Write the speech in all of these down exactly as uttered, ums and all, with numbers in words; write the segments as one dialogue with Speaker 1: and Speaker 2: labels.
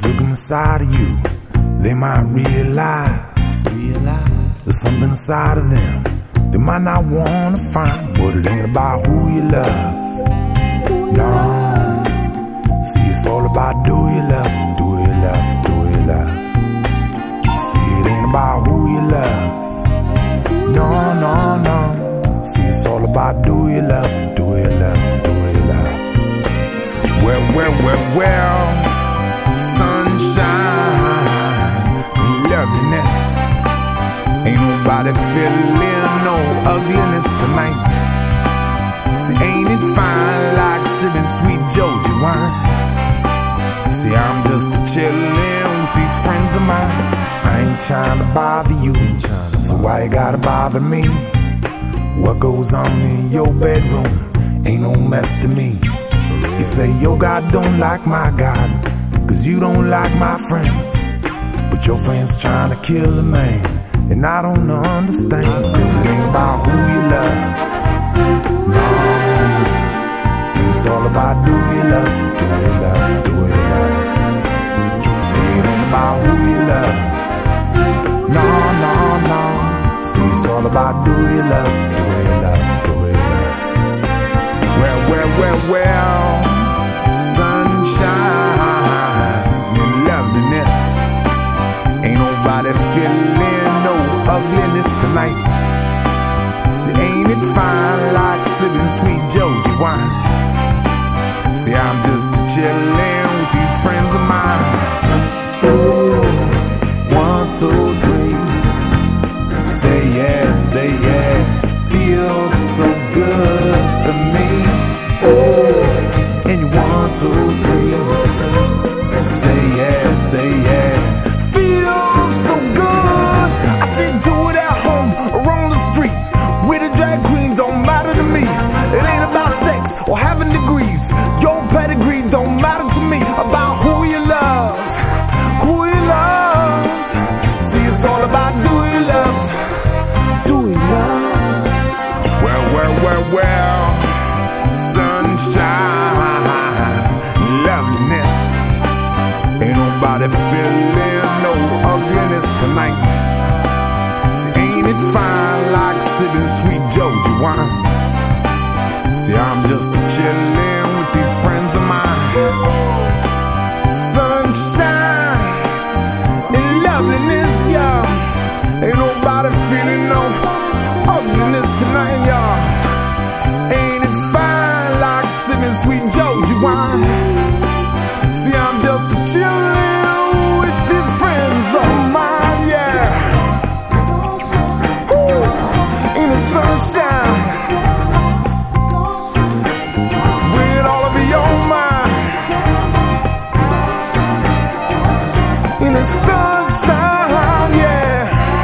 Speaker 1: look inside of you, they might realize, realize there's something inside of them they might not want to find. But it ain't about who you love, no. See, it's all about do you love, do you love, do you love. See, it ain't about who you love, no, no, no. See, it's all about do you love, do you love, do you love. Well, well, well, well, sunshine, loveliness. Ain't nobody feeling no ugliness tonight. See, ain't it fine like sipping sweet Georgia wine? See, I'm just a chillin' with these friends of mine. I ain't trying to bother you, so why you gotta bother me? What goes on in your bedroom ain't no mess to me. You say your God don't like my God, cause you don't like my friends. But your friends trying to kill a man, and I don't understand. Cause it ain't about who you love, no. See, it's all about do you love, do you love, do you love. See, it ain't about who you love, no, no, no. See, it's all about do you love, do you love, do you love. Well, well, well, well, sunshine and loveliness. Ain't nobody feeling no ugliness tonight. See, ain't it fine like sipping sweet Georgia wine? See, I'm just a chillin' with these friends of mine. Ooh, one, two, three. Say yes, say yes. Feels so good to me. Ooh, and you one, two, three. Say yes, say yes. Feels so good. I said do it at home or on the street with a drag queen, don't matter to me. It ain't about sex or having degrees. Your pedigree don't matter to me. About who you love, who you love. See, it's all about do you love, do you love. Well, well, well, well, sunshine, loveliness. Ain't nobody feeling no ugliness tonight. See, ain't it fine like sipping sweet Georgia wine? See, I'm just a chillin' with these friends of mine. Sunshine and loveliness, y'all. Ain't nobody feeling no ugliness tonight, y'all. Ain't it fine like sipping sweet Georgia wine? See, I'm just a chillin' with these friends of mine, yeah. Ooh, in the sunshine, with all of your mind. In the sunshine, yeah.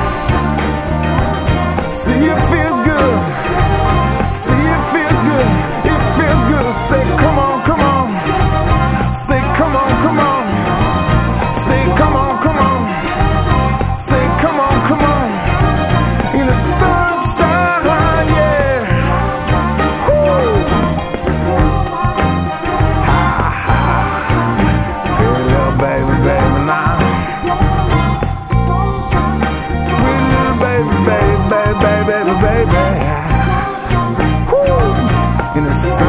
Speaker 1: See, it feels good. See, it feels good. It feels good. Say, come on, come on. Say, come on, come on. Say, come on, come on. Say, come on, come on. In the sunshine, yeah. Woo. Ha, ha. Pretty little baby, baby, now. Pretty little baby, baby, baby, baby, baby, baby. Woo. In the sun.